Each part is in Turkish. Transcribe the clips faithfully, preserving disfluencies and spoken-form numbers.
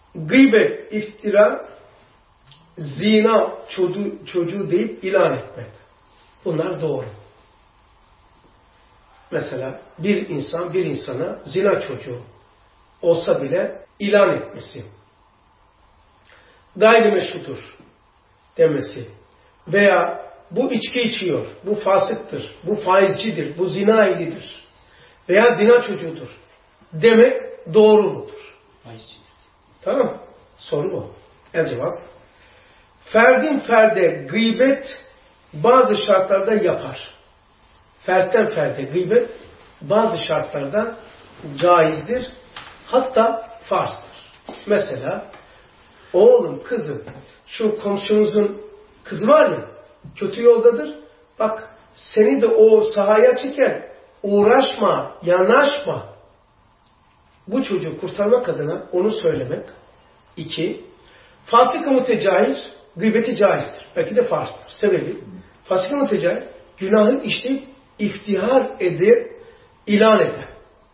gıybet, iftira, zina çocuğu, çocuğu deyip ilan etmek. Bunlar doğru. Mesela bir insan bir insana zina çocuğu olsa bile ilan etmesi, gayrimeşrudur demesi veya bu içki içiyor, bu fasıktır, bu faizcidir, bu zina ehlidir veya zina çocuğudur demek doğru mudur? Faizcidir. Tamam. Soru bu. El cevap. Ferdin ferde gıybet bazı şartlarda yapar. Fertten ferde gıybet bazı şartlarda caizdir. Hatta farzdır. Mesela oğlum, kızım, şu komşumuzun kızı var ya, kötü yoldadır. Bak seni de o sahaya çeker. Uğraşma, yanaşma. Bu çocuğu kurtarmak adına onu söylemek. İki, fasık-ı mütecahir gıybeti caizdir. Belki de farzdır. Sebebi, fasık-ı mütecahir günahı işleyip iftihar eder, ilan eder.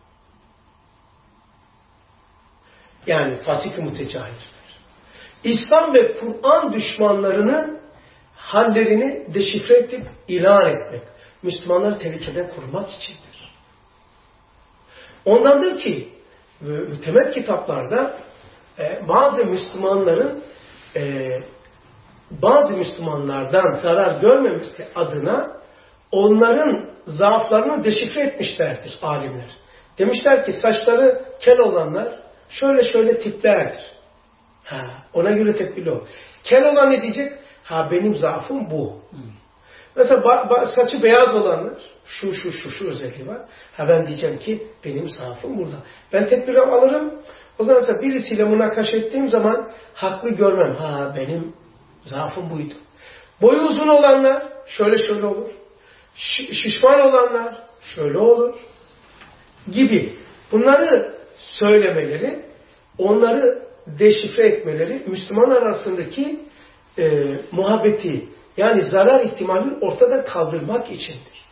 Yani fasık-ı mütecahir. İslam ve Kur'an düşmanlarının hallerini deşifre edip ilan etmek. Müslümanları tehlikeden korumak içindir. Ondandır ki mütemet kitaplarda e, bazı Müslümanların e, bazı Müslümanlardan zarar görmemesi adına onların zaaflarını deşifre etmişlerdir alimler. Demişler ki saçları kel olanlar şöyle şöyle tiplerdir. Ha, ona göre tedbirli ol. Kel olan ne diyecek? Ha, benim zaafım bu. Hmm. Mesela ba- ba- saçı beyaz olanlar şu şu şu şu özelliği var. Ha, ben diyeceğim ki benim zaafım burada. Ben tedbiri alırım. O zaman mesela birisiyle münakaş ettiğim zaman haklı görmem. Ha, benim zaafım buydu. Boyu uzun olanlar şöyle şöyle olur. Ş- şişman olanlar şöyle olur. Gibi. Bunları söylemeleri, onları deşifre etmeleri Müslümanlar arasındaki e, muhabbeti, yani zarar ihtimalini ortadan kaldırmak içindir.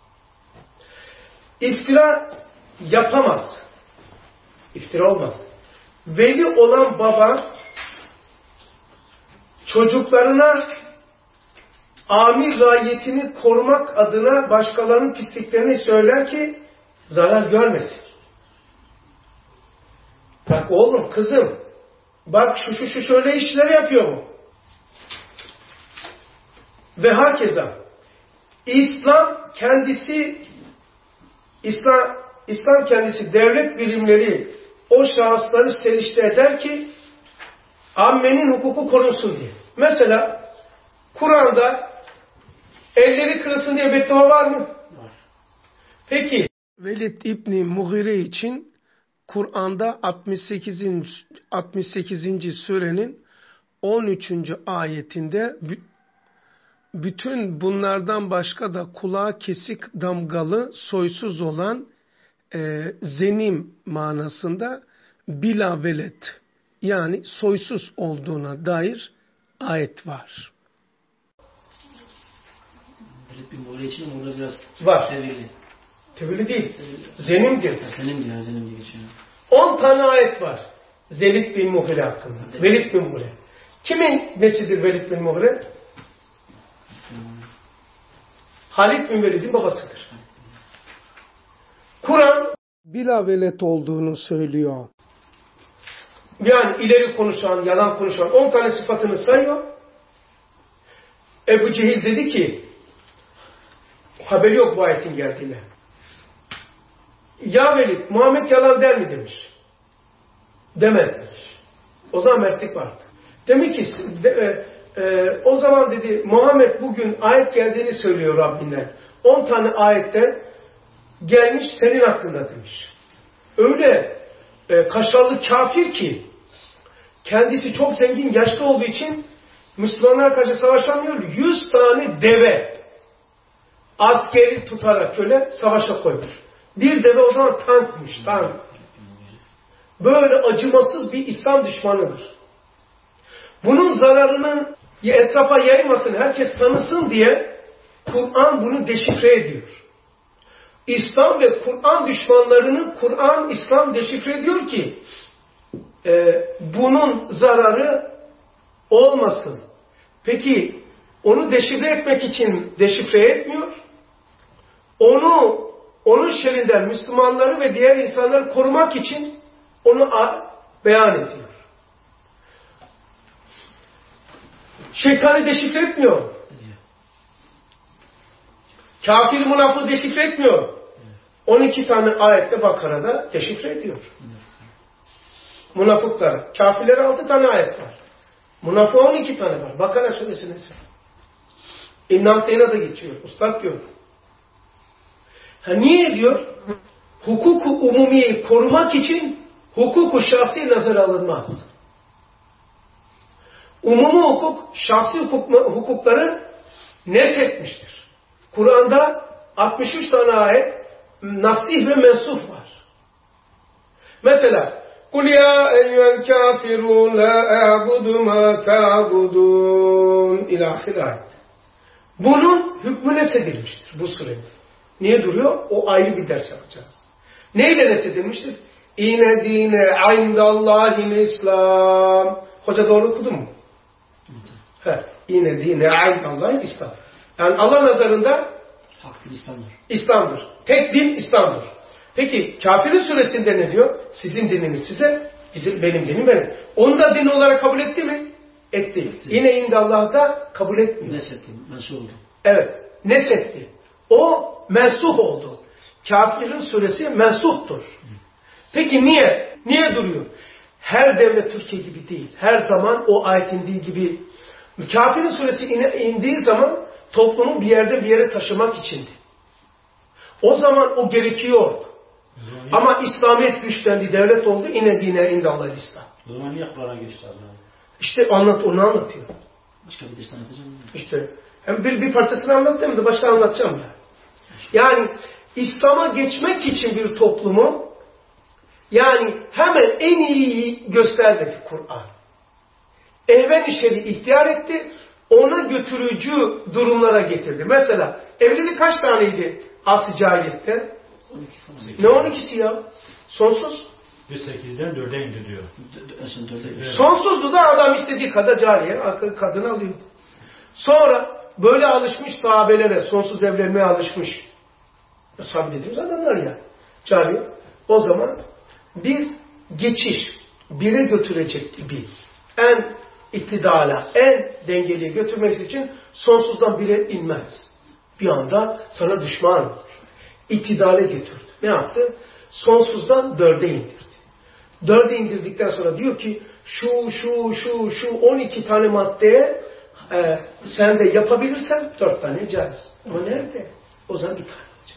İftira yapamaz. İftira olmaz. Veli olan baba çocuklarına amir raiyetini korumak adına başkalarının pisliklerini söyler ki zarar görmesin. Bak oğlum, kızım, bak şu şu şu şöyle işler yapıyor mu? Ve hakeza İslam kendisi İslam, İslam kendisi devlet birimleri o şahısları serişte eder ki ammenin hukuku korunsun diye. Mesela Kur'an'da elleri kırılsın diye beddua var mı? Var. Peki Velid İbni Mughire için Kur'an'da altmış sekizinci surenin on üçüncü ayetinde bütün bunlardan başka da kulağı kesik damgalı, soysuz olan e, zenim manasında bila velet, yani soysuz olduğuna dair ayet var. Velid bin Mughire için orada biraz var. Tevilli. Tevilli değil. Zenimdir. Zenim diyor, zenim diye geçiyor. On tane ayet var. Velid bin Mughire hakkında. Evet. Velid bin Mughire. Kimin nesidir Velid bin Mughire? Hmm. Halid bin Velid'in babasıdır. Kur'an bila velet olduğunu söylüyor. Yani ileri konuşan, yalan konuşan on tane sıfatını sayıyor. Ebu Cehil dedi ki haberi yok bu ayetin geldiğine. Ya Velid, Muhammed yalan der mi demiş. Demez demiş. O zaman mertlik vardı. Demek ki de, e, e, o zaman dedi Muhammed bugün ayet geldiğini söylüyor Rabbinden. on tane ayetten gelmiş senin hakkında demiş. Öyle e, kaşarlı kafir ki kendisi çok zengin, yaşlı olduğu için Müslümanlar karşı savaşamıyor. Yüz tane deve askeri tutarak şöyle savaşa koymuş. Bir deve o zaman tankmış, tank. Böyle acımasız bir İslam düşmanıdır. Bunun zararının etrafa yaymasın, herkes tanısın diye Kur'an bunu deşifre ediyor. İslam ve Kur'an düşmanlarını Kur'an, İslam deşifre ediyor ki e, bunun zararı olmasın. Peki onu deşifre etmek için deşifre etmiyor. Onu onun şerrinden Müslümanları ve diğer insanları korumak için onu beyan ediyor. Şeytanı deşifre etmiyor. Kafir münafığı deşifre etmiyor. on iki tane ayette Bakara'da deşifre ediyor. Münafıklar. Kafirlere altı tane ayet var. Münafığı on iki tane var. Bakara suresinde ise. İnnamteyna da geçiyor. Ustad diyor. Ha niye diyor? Hukuku umumiyi korumak için hukuku şahsi nazara alınmaz. Umumi hukuk, şahsi hukuk, hukukları neshetmiştir. Kur'an'da altmış üç tane ayet nasih ve mensuh var. Mesela قُلْ يَا اَيُّهَا الْكَافِرُونَ لَا اَعْبُدُ مَا تَعْبُدُونَ İlâhir ayet. Bunun hükmü nesedilmiştir bu surede. Niye duruyor? O ayrı bir ders yapacağız. Neyle nesedilmiştir? İne dine indallahil İslam. Hoca doğru okudu mu? He. İne dine indallahil İslam. Yani Allah nazarında hakkı İslam'dır. İslam'dır. Tek din İslam'dır. Peki Kafir'in suresinde ne diyor? Sizin dininiz size, bizim benim dinim benim. Onu da din olarak kabul etti mi? Etti. etti. Yine indallah'da kabul etmiyor. Nesetti, mensuh oldu. Evet. Nesetti. O mensuh oldu. Kafir'in suresi mensuhtur. Peki niye? Niye duruyor? Her devlet Türkiye gibi değil. Her zaman o ayet indiği gibi. Kafir'in suresi indiği zaman toplumu bir yerde bir yere taşımak içindi. O zaman o gerekiyor. Ama İslamiyet güçlendi, devlet oldu. İne dine indallahil İslam. O zaman niye Kur'an'a geçti azam? İşte anlat, onu anlatıyor. Başka bir ders anlatacağım. İşte hem bir, bir parçasını anlattım da başka anlatacağım da. Yani İslam'a geçmek için bir toplumu yani hemen en iyiyi göstermedi Kur'an. Evvel-i şer'i ihtiyar etti, ona götürücü durumlara getirdi. Mesela evlilik kaç taneydi asr-ı cahiliyette? Ne on ikisi ya? Sonsuz. yüz sekizden dörde indi diyor. Sonsuzdu da adam istediği kadar cariye, kadını alıyordu. Sonra böyle alışmış sahabelere, sonsuz evlenmeye alışmış. Sahabe dediğimiz adamlar ya. Cariye. O zaman bir geçiş, bire götürecek gibi en iktidala, en dengeliye götürmek için sonsuzdan bire inmez. Bir anda sana düşman olur. İktidale götürdü. Ne yaptı? Sonsuzdan dörde indirdi. Dörde indirdikten sonra diyor ki şu, şu, şu, şu on iki tane maddeye e, sen de yapabilirsen dört tane caiz. Ama nerede? O zaman bir tane olacak.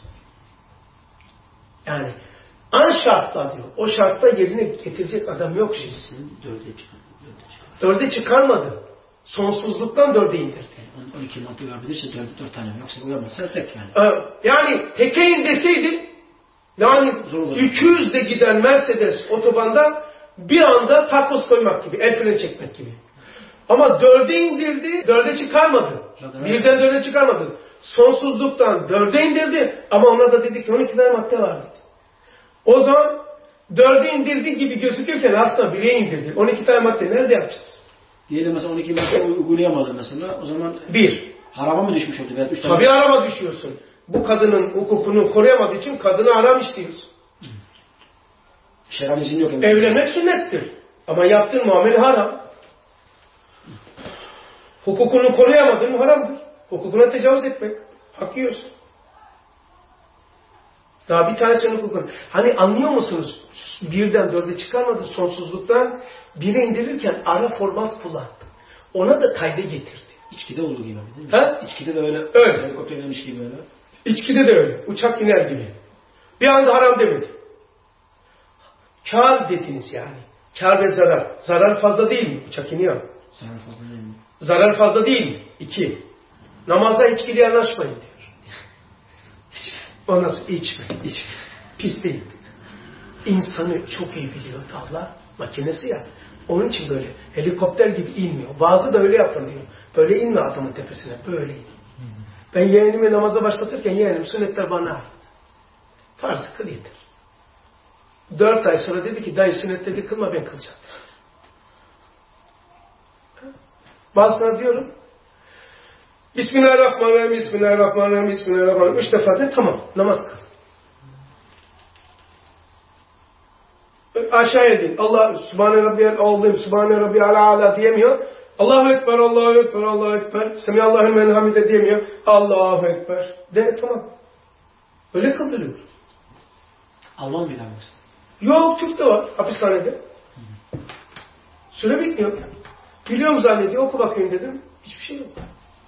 Yani an şartla diyor. O şartla yerine getirecek adam yok şimdi. Dörde çıkar. Dörde çıkarmadı. Sonsuzluktan dörde indirdi. on iki madde yapabilirse dört, dört tane yoksa uyamazsa tek yani. Ee, yani teke indirseydi yani iki yüz de giden Mercedes otobanda bir anda takoz koymak gibi, el freni çekmek gibi. Ama dörde indirdi, dörde çıkarmadı. Birden dörde çıkarmadı. Sonsuzluktan dörde indirdi ama ona da dedi ki on iki tane madde var dedi. O zaman dörde indirdi gibi gözükürken aslında bire indirdi. on iki tane madde nerede yapacağız? Diyelim mesela on iki madde uygulayamadı mesela. O zaman bir. Harama mı düşmüş oldu? Veya üç tane Tabii harama düşüyorsun. Bu kadının hukukunu koruyamadığı için kadına haram işliyorsun. Şer'an izin yok. Yani. Evlenmek sünnettir. Ama yaptığın muamele haram. Hukukunu koruyamadın mı haramdır. Hukukuna tecavüz etmek. Hak yiyorsun. Daha bir tanesinin hukukunu. Hani anlıyor musunuz? Birden dörde çıkarmadı sonsuzluktan. Bire indirirken ara format kullandı. Ona da kayda getirdi. İçkide olduğu gibi değil mi? Ha? İçkide de öyle. Öyle. Helikopter inmiş gibi öyle. İçkide de öyle. Uçak iner gibi. Bir anda haram demedi. Kâr dediniz yani. Kâr ve zarar. Zarar fazla değil mi? Uçak iniyor. Zarar fazla değil mi? Zarar fazla değil mi? İki. Namazda içkili yanaşmayın diyor. O nasıl? İçme. İçme. Pis değil. İnsanı çok iyi biliyor Allah. Makinesi ya. Onun için böyle helikopter gibi inmiyor. Bazı da öyle yapın diyor. Böyle inme adamın tepesine. Böyle in. Ben yeğenimi namaza başlatırken yeğenim sünnetler bana ait. Farzı kıl yeter. Dört ay sonra dedi ki dayı sünnet dedi kılma ben kılacağım. Bazılarına diyorum Bismillahirrahmanirrahim, Bismillahirrahmanirrahim, Bismillahirrahmanirrahim. Üç defa de tamam namaz kıl. Aşağıya değil. Allah Subhane Rabbiyal Azim, Subhane Rabbiyal Ala diyemiyor. Allahu Ekber, Allahu Ekber, Allahu Ekber. Semiyallahu limen hamide diyemiyor. Allahu Ekber. De tamam. Öyle kıldırıyor. Alman bir yoksa? Yok, Türk de var hapishanede. Süre bitmiyor. Biliyorum zannediyor. Oku bakayım dedim. Hiçbir şey yok.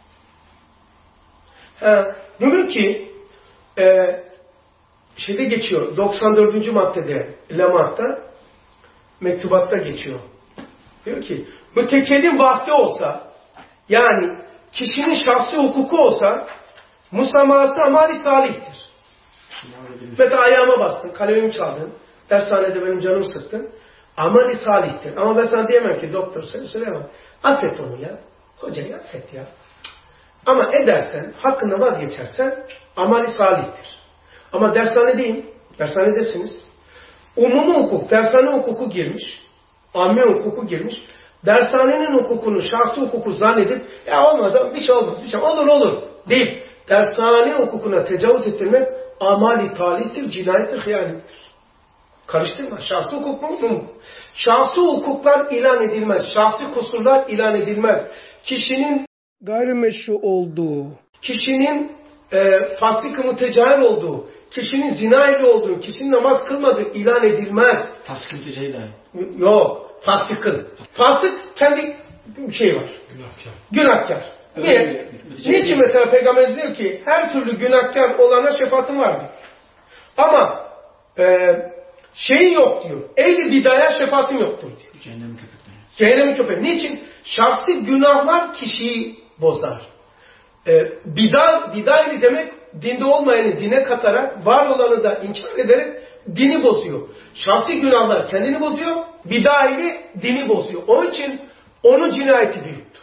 Ha, diyor ki e, şeyde geçiyor. doksan dördüncü maddede Lamarck'ta mektubatta geçiyor. Diyor ki mütekellim vahdi olsa yani kişinin şahsi hukuku olsa musaması amali salihtir. Mesela ayağıma bastın, kalemimi çaldın, dershanede benim canım sıktın. Amali salihtir. Ama ben sana diyemem ki doktor söyle söyleyemem. Affet onu ya. Hocayı affet ya. Ama edersen, hakkında vazgeçersen amali salihtir. Ama dershanedeyim, dershanedesiniz. Umumi hukuk, dershane hukuku girmiş. Amme hukuku girmiş. Dershanenin hukukunu, şahsi hukuku zannedip ya olmaz, bir şey olmaz, bir şey olur olur deyip dershane hukukuna tecavüz ettirmek amali talihtir, cinayettir, hıyanettir. Karıştırma. Şahsi hukuk mu? mu? Şahsi hukuklar ilan edilmez. Şahsi kusurlar ilan edilmez. Kişinin gayrimeşru olduğu, kişinin e, fasık-ı mütecahir olduğu, kişinin zina ehli olduğu, kişinin namaz kılmadığı ilan edilmez. Fasık-ı mütecahir. Yok. Fasıkın. Fasık kendi şey var. Günahkar. Günahkar. Niye? Niçin mesela Peygamber diyor ki her türlü günahkar olana şefaatim vardır. Ama e, şeyi yok diyor. Ehli bidaya şefaatim yoktur diyor. Cehennem köpekleri. Cehennem köpeği. Niçin? Şahsi günahlar kişiyi bozar. E, bida, bidayeli demek dinde olmayanı dine katarak, var olanı da inkar ederek dini bozuyor. Şahsi günahlar kendini bozuyor, bidayeli dini bozuyor. Onun için onun cinayeti büyüktür.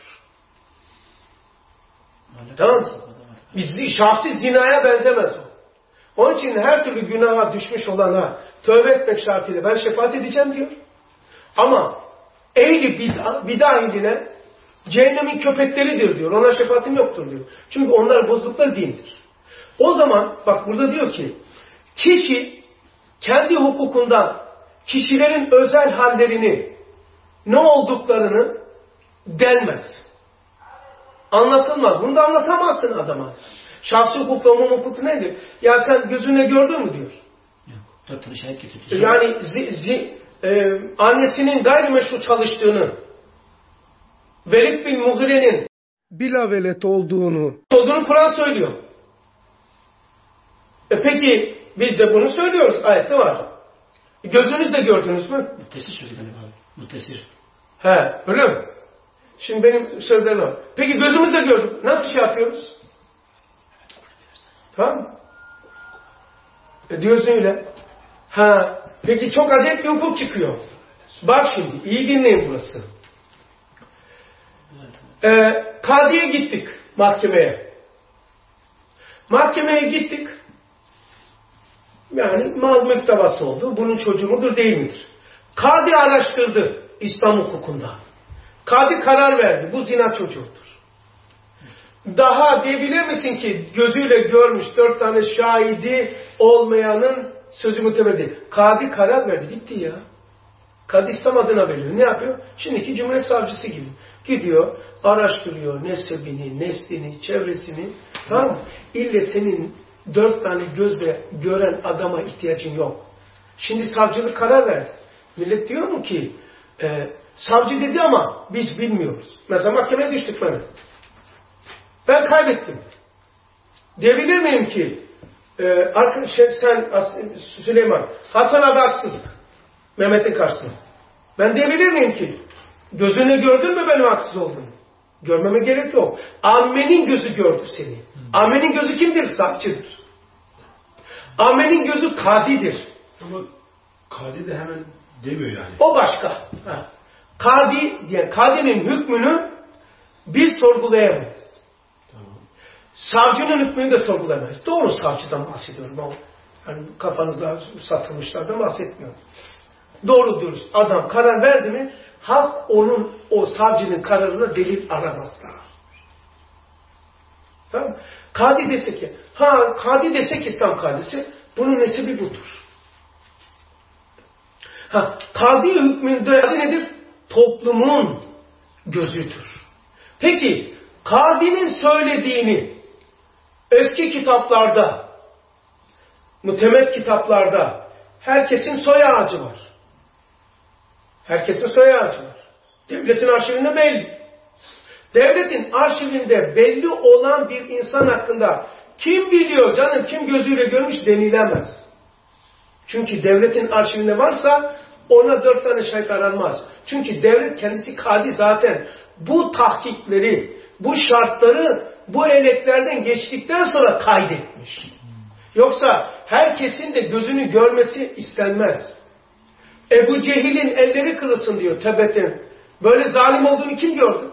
Tamam mı? Biz, şahsi zinaya benzemez o. Onun için her türlü günaha düşmüş olana tövbe etmek şartıyla ben şefaat edeceğim diyor. Ama ehli bid'a, bid'a ehline cehennemin köpekleridir diyor. Ona şefaatim yoktur diyor. Çünkü onlar bozdukları dindir. O zaman bak burada diyor ki kişi kendi hukukundan kişilerin özel hallerini ne olduklarını denmez. Anlatılmaz. Bunu da anlatamazsın adama. Şahsi hukukla umum hukuku nedir? Ya sen gözünle gördün mü diyor. Yok. Dört tane şahit getirdi. Yani zi, zi, e, annesinin gayrimeşru çalıştığını, Velid bin Mughire'nin bilavelet olduğunu, olduğunu Kur'an söylüyor. E peki biz de bunu söylüyoruz. Ayette var. E gözünüzle gördünüz mü? Muttesir sözü galiba abi. Muttesir. He, öyle mi? Şimdi benim sözlerim var. Peki gözümüzle gördük. Nasıl şey yapıyoruz? Tamam. E diyorsun öyle. Ha, peki çok acayip bir hukuk çıkıyor. Bak şimdi, iyi dinleyin burası. Ee, Kadı'ya gittik mahkemeye. Mahkemeye gittik. Yani mal müktebası oldu. Bunun çocuğu mudur değil midir? Kadı araştırdı İslam hukukunda. Kadı karar verdi. Bu zina çocuğudur. Daha diyebilir misin ki gözüyle görmüş dört tane şahidi olmayanın sözü mutemel. Kadı karar verdi. Gitti ya. Kadı İslam adına veriyor. Ne yapıyor? Şimdiki Cumhuriyet Savcısı gibi. Gidiyor, araştırıyor nesebini, neslini, çevresini. Tamam mı? İlle senin dört tane gözle gören adama ihtiyacın yok. Şimdi savcılık karar verdi. Millet diyor mu ki e, savcı dedi ama biz bilmiyoruz. Mesela mahkemeye düştük bana. Ben kaybettim. Diyebilir miyim ki e, şey, sen Süleyman, Hasan abi haksızlık. Mehmet'in karşısında. Ben diyebilir miyim ki gözünle gördün mü benim haksız olduğumu? Görmeme gerek yok. Ammenin gözü gördü seni. Ammenin gözü kimdir? Savcıdır. Ammenin gözü kadidir. Ama kadi de hemen demiyor yani. O başka. Ha. Kadi, yani kadinin hükmünü biz sorgulayamayız. Tamam. Savcının hükmünü de sorgulayamayız. Doğru savcıdan bahsediyorum ama. Yani kafanızda satılmışlardan bahsetmiyorum. Doğru dürüst adam karar verdi mi, halk onun, o savcının kararına delil aramazlar. Tamam. Kadi dese ki, ha kadi desek İslam kadisi, bunun nesibi budur. Ha, kadi hükmünde kadi nedir? Toplumun gözüdür. Peki, kadinin söylediğini eski kitaplarda, mutemet kitaplarda herkesin soy ağacı var. Herkesin soy ağacı var. Devletin arşivinde belli. Devletin arşivinde belli olan bir insan hakkında kim biliyor canım, kim gözüyle görmüş denilemez. Çünkü devletin arşivinde varsa ona dört tane şahit aranmaz. Çünkü devlet kendisi kadi zaten bu tahkikleri, bu şartları bu eleklerden geçtikten sonra kaydetmiş. Yoksa herkesin de gözünü görmesi istenmez. Ebu Cehil'in elleri kırılsın diyor Tebet'in. Böyle zalim olduğunu kim gördü?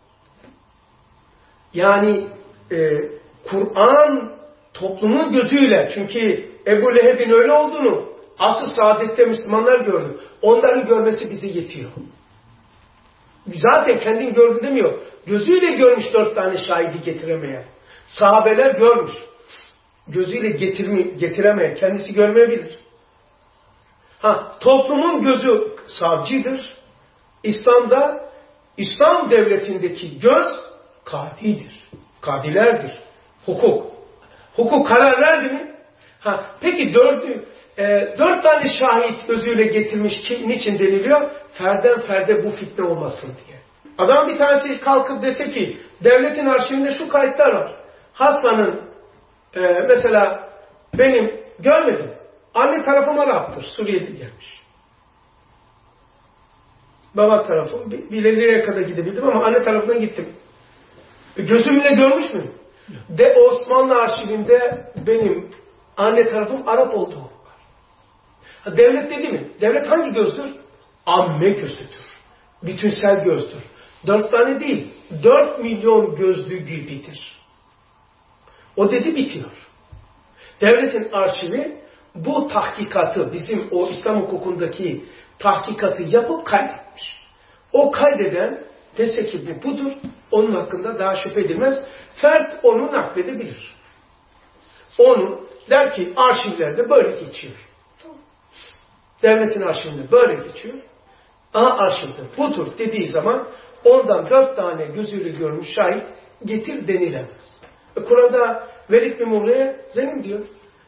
Yani e, Kur'an toplumun gözüyle, çünkü Ebu Leheb'in öyle olduğunu asıl saadette Müslümanlar gördü. Onların görmesi bize yetiyor. Zaten kendin gördü demiyor. Gözüyle görmüş dört tane şahidi getiremeyen. Sahabeler görmüş. Gözüyle getirme, getiremeyen. Kendisi görmeyebilir. Ha, toplumun gözü savcıdır. İslam'da, İslam devletindeki göz kadidir. Kadilerdir. Hukuk. Hukuk karar verdi mi? Ha, peki dördü, e, dört tane şahit gözüyle getirmiş ki, niçin deniliyor? Ferden ferde bu fitne olmasın diye. Adam bir tanesi kalkıp dese ki devletin arşivinde şu kayıtlar var. Hasan'ın e, mesela benim görmedim. Anne tarafım Arap'tır. Suriyeli gelmiş. Baba tarafım bilelere kadar gidebildim ama anne tarafından gittim. Gözümle görmüş müyüm? De Osmanlı arşivinde benim anne tarafım Arap olduğu var. Devlet dedi mi? Devlet hangi gözdür? Amme gözüdür. Bütünsel gözdür. Dört tane değil. Dört milyon gözlü gibidir. O dedi bitiyor. Devletin arşivi bu tahkikatı, bizim o İslam hukukundaki tahkikatı yapıp kaydetmiş. O kaydeden dese ki bu budur, onun hakkında daha şüphe edilmez. Fert onu nakledebilir. Onu der ki arşivlerde böyle geçiyor. Devletin arşivinde böyle geçiyor. A arşivde budur dediği zaman ondan dört tane gözüyle görmüş şahit getir denilemez. Kur'an'da Velid bin Mughire'ye zenim diyor.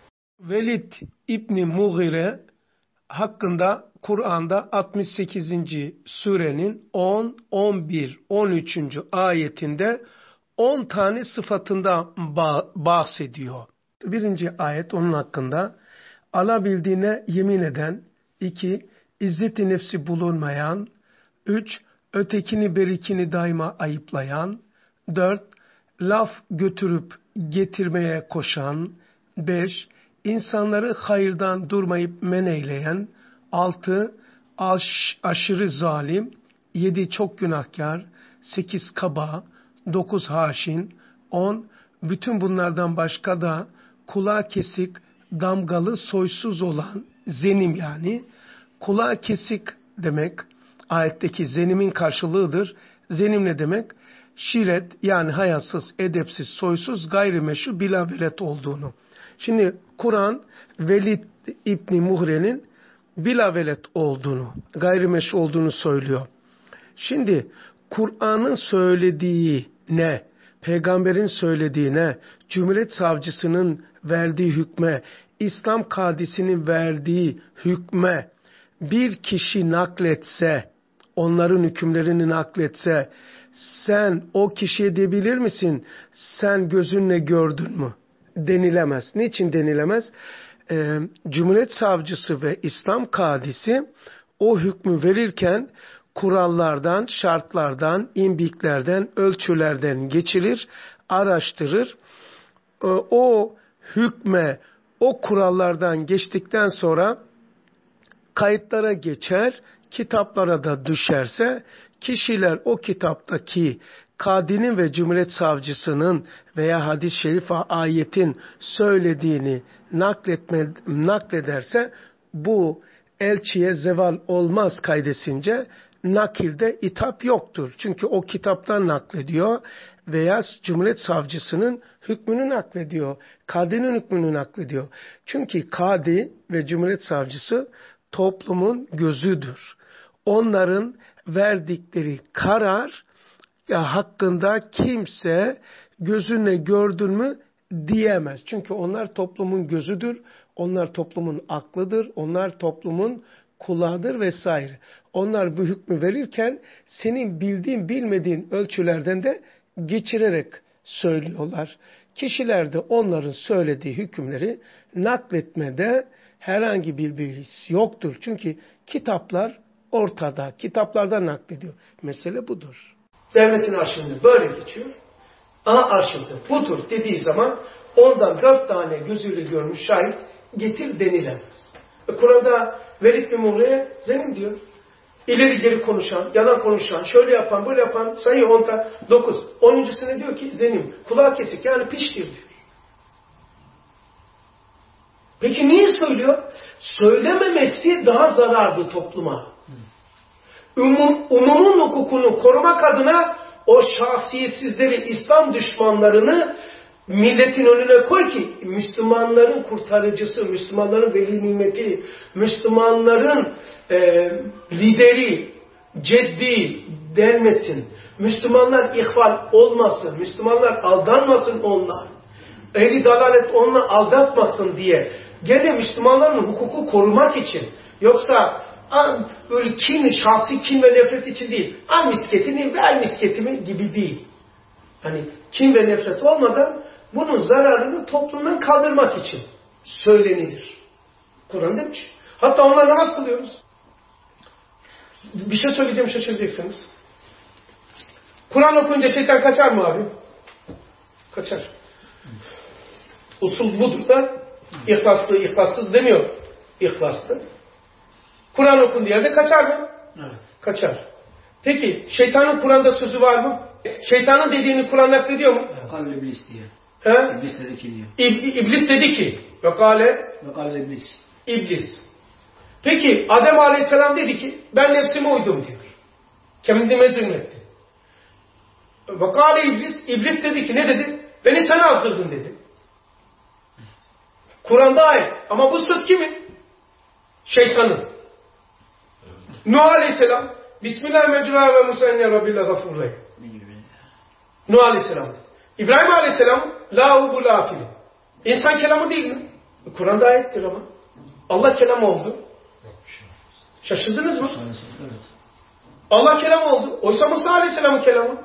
Velid İbni Mughire hakkında Kur'an'da altmış sekizinci surenin on, on bir, on üçüncü ayetinde on tane sıfatından bahsediyor. Birinci ayet onun hakkında alabildiğine yemin eden, iki, izzeti nefsi bulunmayan, üç, ötekini berikini daima ayıplayan, dört, laf götürüp getirmeye koşan, beş, insanları hayırdan durmayıp meneyleyen, altı, aş, aşırı zalim, yedi, çok günahkar, sekiz, kaba, dokuz, haşin, on, bütün bunlardan başka da kulağı kesik, damgalı, soysuz olan zenim yani. Kulağı kesik demek, ayetteki zenimin karşılığıdır. Zenim ne demek? Şiret yani hayatsız, edepsiz, soysuz, gayrimeşru, bilavelet olduğunu. Şimdi Kur'an Velid İbni Mughre'nin bilavelet olduğunu, gayrimeşru olduğunu söylüyor. Şimdi Kur'an'ın söylediği ne? Peygamberin söylediğine, Cumhuriyet Savcısının verdiği hükme, İslam kadisinin verdiği hükme bir kişi nakletse, onların hükümlerini nakletse, sen o kişiye diyebilir misin, sen gözünle gördün mü? Denilemez. Niçin denilemez? Ee, Cumhuriyet Savcısı ve İslam kadisi o hükmü verirken kurallardan, şartlardan, imbiklerden, ölçülerden geçirir, araştırır. Ee, o hükme, o kurallardan geçtikten sonra kayıtlara geçer, kitaplara da düşerse kişiler o kitaptaki kadinin ve cumhuriyet savcısının veya hadis-i şerif ayetin söylediğini nakletme, naklederse bu elçiye zeval olmaz kaydesince nakilde itap yoktur. Çünkü o kitaptan naklediyor veya cumhuriyet savcısının hükmünü naklediyor. Kadinin hükmünü naklediyor. Çünkü kadi ve cumhuriyet savcısı toplumun gözüdür. Onların verdikleri karar ya hakkında kimse gözünle gördün mü diyemez. Çünkü onlar toplumun gözüdür. Onlar toplumun aklıdır. Onlar toplumun kulağıdır vesaire. Onlar bu hükmü verirken senin bildiğin bilmediğin ölçülerden de geçirerek söylüyorlar. Kişiler de onların söylediği hükümleri nakletmede herhangi bir bilgisi yoktur. Çünkü kitaplar ortada. Kitaplardan naklediyor. Mesele budur. Devletin arşivinde böyle geçiyor. A arşivde budur dediği zaman ondan dört tane gözüyle görmüş şahit getir denilemez. E, Kur'an'da Velid bin Muğre'ye zenim diyor. İleri geri konuşan, yalan konuşan, şöyle yapan, böyle yapan sayıyor onda dokuz. Onuncusuna diyor ki zenim, kulağı kesik yani piştir diyor. Peki niye söylüyor? Söylememesi daha zararlı topluma. Umum, umumun hukukunu korumak adına o şahsiyetsizleri, İslam düşmanlarını milletin önüne koy ki Müslümanların kurtarıcısı, Müslümanların veli nimeti, Müslümanların e, lideri, ceddi denmesin. Müslümanlar ihval olmasın, Müslümanlar aldanmasın onlar. Ehli dalalet onunla aldatmasın diye. Gene Müslümanların hukuku korumak için. Yoksa böyle kin, şahsi kin ve nefret için değil. Al misketini ve al misketimi gibi değil. Hani kin ve nefret olmadan bunun zararını toplumdan kaldırmak için söylenilir. Kur'an demiş. Hatta onlar namaz kılıyoruz. Bir şey söyleyeceğim, şaşıracaksınız. Kur'an okuyunca şeytan kaçar mı abi? Kaçar. Usul budur da ihlaslı, ihlassız demiyor. İhlaslı. Kur'an okunduğu yerde kaçar mı? Evet. Kaçar. Peki şeytanın Kur'an'da sözü var mı? Şeytanın dediğini Kur'an naklediyor mu? Vekal iblis diye. He? İblis dedi ki diyor. İb- İblis dedi ki. Vekale. Vekal iblis. İblis. Peki Adem Aleyhisselam dedi ki ben nefsime uydum diyor. Kendime zulmetti. Vekale iblis. İblis dedi ki ne dedi? Beni sen azdırdın dedi. Kur'an'da ayet. Ama bu söz kimin? Şeytanın. Nuh Aleyhisselam Bismillahirrahmanirrahim ve Musa'nne Rabbil Gafurrahim. Nuh Aleyhisselam. İbrahim Aleyhisselam La ubu la fil. İnsan kelamı değil mi? Kur'an'da ayettir ama. Allah kelamı oldu. Şaşırdınız mı? Evet. Allah kelamı oldu. Oysa Musa Aleyhisselam'ın kelamı.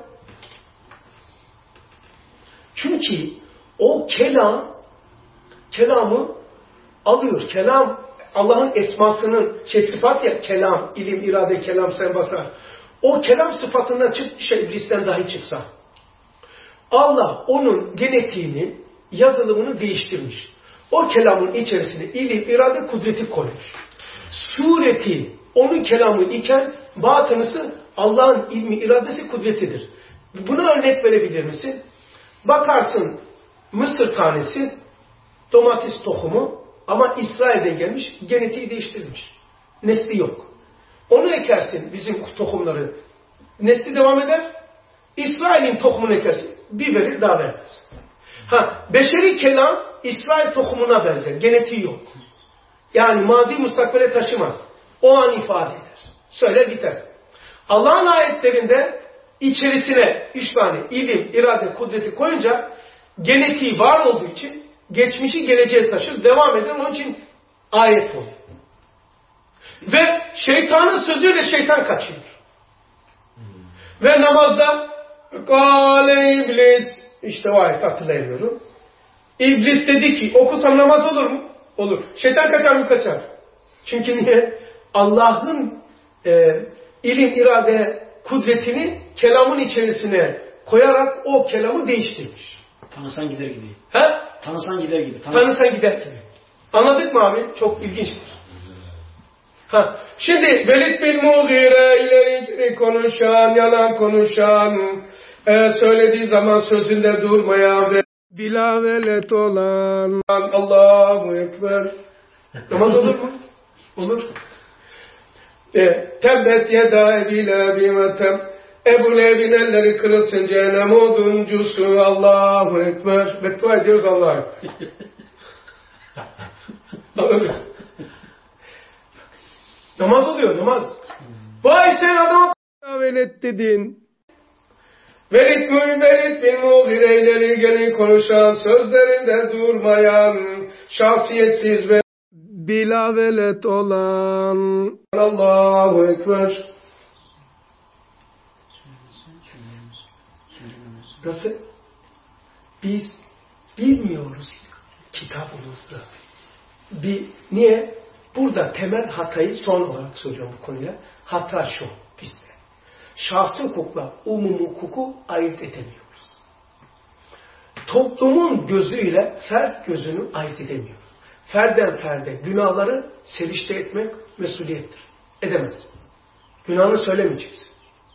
Çünkü o kelam kelamı alıyor. Kelam Allah'ın esmasının şey sıfat ya kelam, ilim, irade, kelam, sen basar. O kelam sıfatından çıkmış şey iblisten dahi çıksa. Allah onun genetiğini, yazılımını değiştirmiş. O kelamın içerisine ilim, irade, kudreti koymuş. Sureti, onun kelamı iken batınısı Allah'ın ilmi, iradesi, kudretidir. Buna örnek verebilir misin? Bakarsın mısır tanesi, domates tohumu ama İsrail'den gelmiş, genetiği değiştirilmiş. Nesli yok. Onu ekersin bizim tohumları. Nesli devam eder. İsrail'in tohumunu ekersin. Bir verir daha vermez. Ha, beşeri kelam İsrail tohumuna benzer. Genetiği yok. Yani mazi mustakbele taşımaz. O an ifade eder. Söyler biter. Allah'ın ayetlerinde içerisine üç tane ilim, irade, kudreti koyunca genetiği var olduğu için geçmişi geleceğe taşır, devam eder. Onun için ayet oluyor. Ve şeytanın sözüyle şeytan kaçıyor. Hmm. Ve namazda Kâle iblis, işte o ayet hatırlayamıyorum. İblis dedi ki okusam namaz olur mu? Olur. Şeytan kaçar mı? Kaçar. Çünkü niye? Allah'ın e, ilim, irade, kudretini kelamın içerisine koyarak o kelamı değiştirmiş. Tanısan gider gibi. He? Tanısan gider gibi. Tanısan, Tanısan gider gibi. Anladık mı abi? Çok ilginçtir. Ha. Şimdi Velid bin Muğire ileri konuşan, yalan konuşan, e, söylediği zaman sözünde durmayan ve bilavelet olan Allahu Ekber. Namaz olur mu? Olur. E, Tebbet yeda Ebi Lehebin ve teb. Ebu Leheb'in elleri kırılsın cehennem oduncusu. Allahu Ekber. Beddua ediyoruz Allah'a. Namaz oluyor, namaz. Vay sen adam velet dedin. Velit mü velit bin muğdireyleri geni konuşan, sözlerinde durmayan, şahsiyetsiz ve bilavelet olan Allahu Ekber. Nasıl? Biz bilmiyoruz kitabımızı. Bir, niye? Burada temel hatayı son olarak söylüyorum bu konuya. Hata şu bizde. Şahsi hukukla umum hukuku ayırt edemiyoruz. Toplumun gözüyle fert gözünü ayırt edemiyoruz. Ferden ferde günahları selişte etmek mesuliyettir. Edemez. Günahını söylemeyeceksin.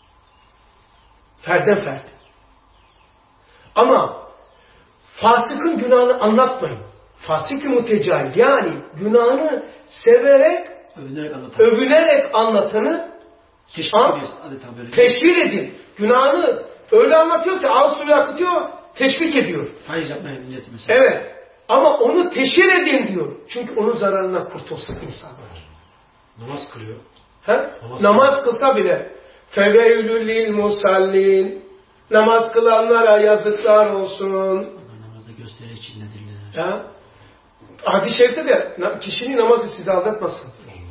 Ferden ferde. Ama fasıkın günahını anlatmayın. Fasık-ı mütecahil, yani günahını severek, övünerek anlatan, övünerek anlatanı teşvik, teşvik edin. Günahını öyle anlatıyor ki ağız suyu akıtıyor, teşvik ediyor. Faiz yapmaya niyeti mesela. Evet. Ama onu teşhir edin diyor. Çünkü onun zararına kurtulsun insanlar. Namaz kılıyor. He? Namaz, Namaz kılsa bile feveylül lil musallin, namaz kılanlara yazıklar olsun. Namazda gösteri içindedirler. Ya. Hadis-i şerifte de kişinin namazı sizi aldatmasın.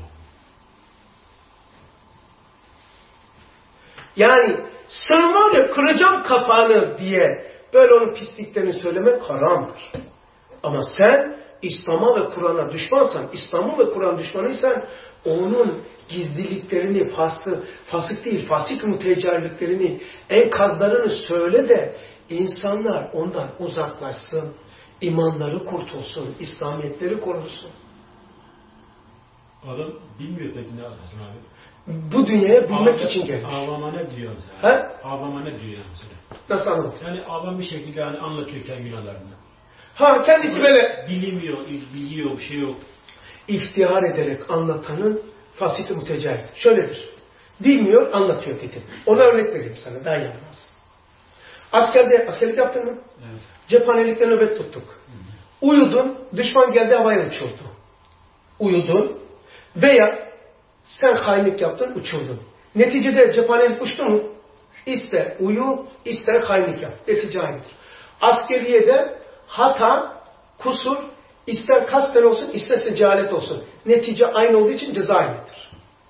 Yani sen var ya kıracağım kafanı diye böyle onun pisliklerini söylemek haramdır. Ama sen İslam'a ve Kur'an'a düşmansan, İslam'ın ve Kur'an düşmanıysan onun gizliliklerini, fasık, fasık değil, fasık mütecerriklerini, enkazlarını söyle de insanlar ondan uzaklaşsın. İmanları kurtulsun, İslamiyetleri korunsun. Adam bilmiyor peki ne yapasın abi? Bu dünyaya bilmek Ağabey, için gelmiş. Ağlama ne diyor mesela? He? Ağlama ne diyor yani mesela? Nasıl anladın? Yani ağlam bir şekilde yani anlatıyor kendi günahlarını. Ha kendisi böyle bilinmiyor, biliyor, bir şey yok. İftihar ederek anlatanın fasih-i mütecerrit. Şöyledir. Bilmiyor, anlatıyor dedim. Ona örnek vereyim sana, daha iyi anlarsın. Askerde, askerlik yaptın mı? Evet. Cephanelikte nöbet tuttuk. Hı hı. Uyudun, düşman geldi havaya uçurdu. Uyudun veya sen hainlik yaptın, uçurdun. Neticede cephanelik uçtu mu? İster uyu, ister hainlik yap. Netice aynıdır. Askeriyede hata, kusur, ister kasten olsun, isterse cehalet olsun. Netice aynı olduğu için ceza aynıdır.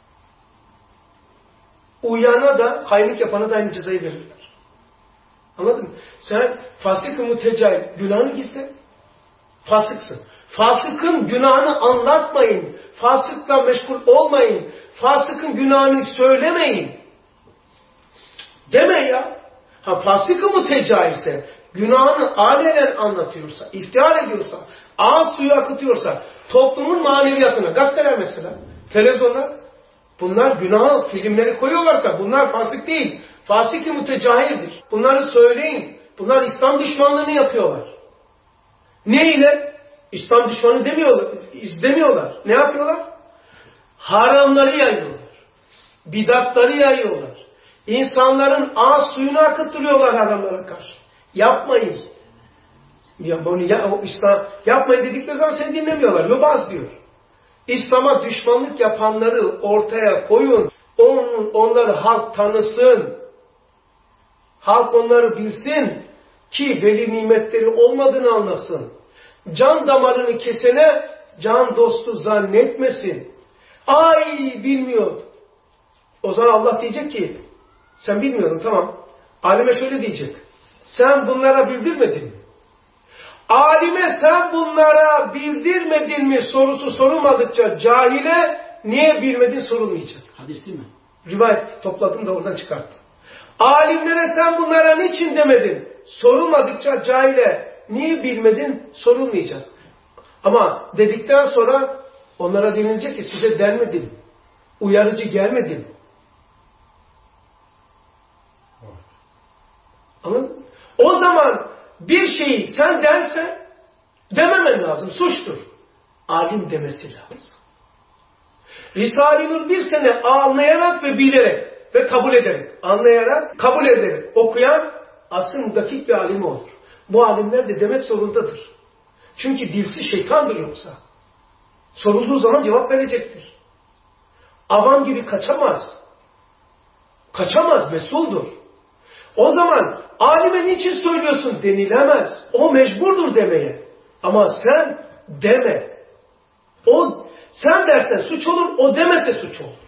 Uyana da, hainlik yapana da aynı cezayı verirler. Anladın mı? Sen fasık-ı mütecahil, günahını gizle. Fasıksın. Fasıkın günahını anlatmayın. Fasıkla meşgul olmayın. Fasıkın günahını söylemeyin. Deme ya. Ha fasık-ı mütecahilse, günahını alenen anlatıyorsa, iftihar ediyorsa, ağız suyu akıtıyorsa, toplumun maneviyatına, gazeteler mesela, televizyonlar, bunlar günah filmleri koyuyorlarsa, bunlar fasık değil. Fasık-ı mütecahildir. Bunları söyleyin. Bunlar İslam düşmanlığını yapıyorlar. Ne ile? İslam düşmanı demiyorlar, izlemiyorlar. Ne yapıyorlar? Haramları yayıyorlar. Bidatları yayıyorlar. İnsanların ağız suyunu akıttırıyorlar haramlara karşı. Yapmayın. Ya bunu ya, o İslam, yapmayın dedikleri zaman seni dinlemiyorlar. Yobaz diyor. İslam'a düşmanlık yapanları ortaya koyun. On, onları halk tanısın. Halk onları bilsin ki veli nimetleri olmadığını anlasın. Can damarını kesene can dostu zannetmesin. Ay bilmiyor. O zaman Allah diyecek ki sen bilmiyordun tamam. Alime şöyle diyecek. Sen bunlara bildirmedin mi? Alime sen bunlara bildirmedin mi sorusu sorulmadıkça cahile niye bilmedin sorulmayacak. Hadis değil mi? Rivayet topladım da oradan çıkarttım. Alimlere sen bunlara niçin demedin? Sorulmadıkça cahile niye bilmedin sorulmayacak. Ama dedikten sonra onlara denilecek ki size denmedim. Uyarıcı gelmedim. Anladın mı? O zaman bir şeyi sen dersen dememen lazım. Suçtur. Alim demesi lazım. Risale-i Nur bir sene anlayarak ve bilerek ve kabul ederek, anlayarak, kabul ederek okuyan asıl dakik bir alim olur. Bu alimler de demek zorundadır. Çünkü dilsiz şeytandır yoksa. Sorulduğu zaman cevap verecektir. Avam gibi kaçamaz. Kaçamaz, mesuldur. O zaman alime niçin söylüyorsun denilemez. O mecburdur demeye. Ama sen deme. O sen dersen suç olur, o demese suç olur.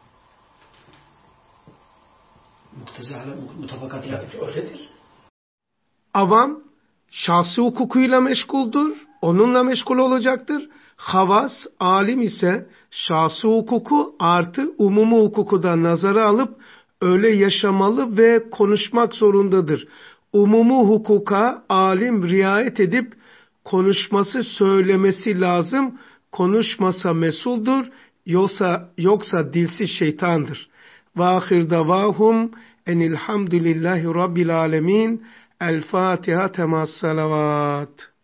Muktezâ mutabakat Yani öyledir. Avam şahsi hukukuyla meşguldür, onunla meşgul olacaktır. Havas, alim ise şahsi hukuku artı umumu hukuku da nazara alıp öyle yaşamalı ve konuşmak zorundadır. Umumu hukuka alim riayet edip konuşması, söylemesi lazım. Konuşmasa mesuldur, yoksa, yoksa dilsiz şeytandır. Ve ahir davahum enilhamdülillahi rabbil alemin. El Fatiha temas salavat.